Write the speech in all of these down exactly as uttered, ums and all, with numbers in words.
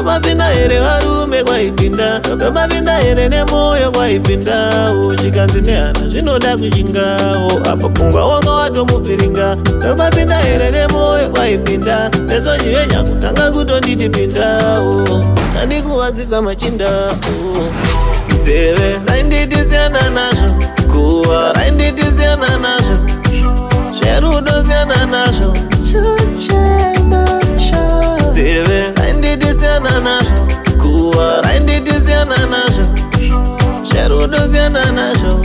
Ndopapinda here varume kwaipinda, ndopapinda here nemoyo kwaipinda. Chikanzi nehana zvinoda kuchingawo, apa pfungwa wanga watomubviringa. Ndopapinda here nemoyo kwaipinda, nezonyenya kutanga kutonditi pindawo. Ndandikuwadzisa machinda nzeve dzainditi siyana nazvo, guwa rainditi siyana nazvo, zverudo siyana nazvo, nzeve dzainditi siyana nazvo, guwa rainditi siyana nazvo, zverudo siyana nazvo.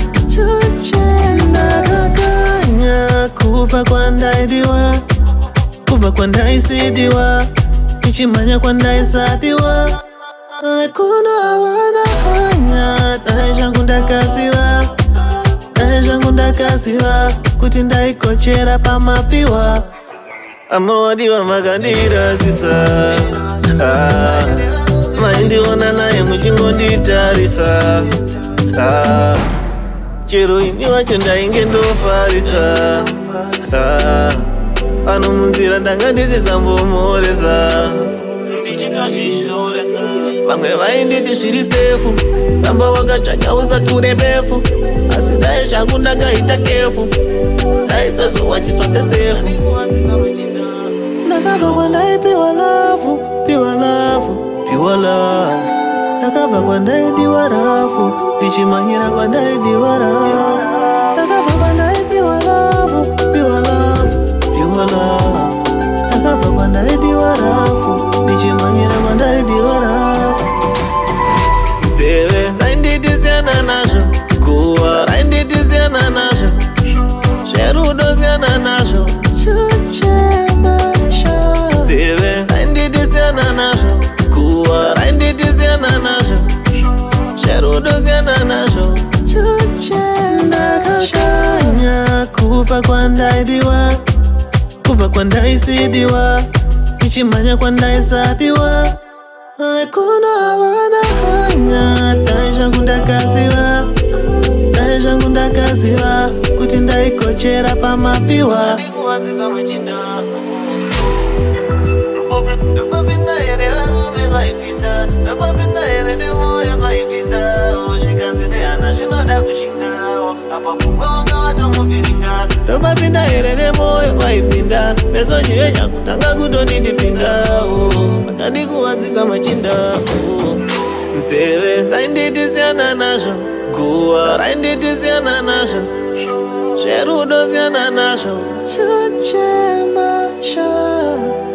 Ndakakanya kubva kwandaidiwa, kubva kwandaisidiwa, ichimhanya kwandaisadiwa. Kuna wana kanya, dai zvangu ndakaziva, dai zvangu ndakaziva, kuti ndaikochera pamapiwa. Amawadiwa makandirasisa, ah, maindiona naye muchingonditarisa, ah, chero ini wacho ndainge ndofarisa, ah, pano munzira ndanga ndisisambomoresa, ndichitozvishoresa. Vamwe vainditi zviri sefu, ramba wakadzvanya usati une befu, asi dai zvangu ndakaita kefu, daisazowachitwa sesefu. Ndakabva kwandaipiwa lafu, piwa lafu, piwa lafu. Ndakabva kwandaidiwa rafu, ndichimhanyira kwandaidiwa rafu. Ndakabva kwandaipiwa lafu, piwa lafu, piwa lafu. Ndakabva kwandaidiwa rafu, ndichimhanyira kwandaidiwa rafu. Nzeve dzainditi siyana nazvo, guwa rainditi siyana nazvo, zverudo siyana nazvo, nzeve dzainditi siyana nazvo, guwa rainditi siyana nazvo, zverudo siyana nazvo. Ndakakanya kubva kwandaidiwa, kubva kwandaisidiwa, ichimhanya kwandaisadiwa. Kuna wana kanya, dai zvangu ndakaziva, dai zvangu ndakaziva, kuti ndaikochera pamapiwa. Ndikuwadzisa machinda ndopapinda here varume vaipinda, ndopapinda here nemoyo kwaipinda. Chikanzi nehana zvinoda kushingawo, apa pfungwa wanga watomubviringa. Ndopapinda here nemoyo kwaipinda, nezonyenya kutanga kutonditi pindawo. Ndandikuwadzisa machinda nzeve dzainditi siyana nazvo, guwa rainditi siyana nazvo, zverudo siyana nazvo.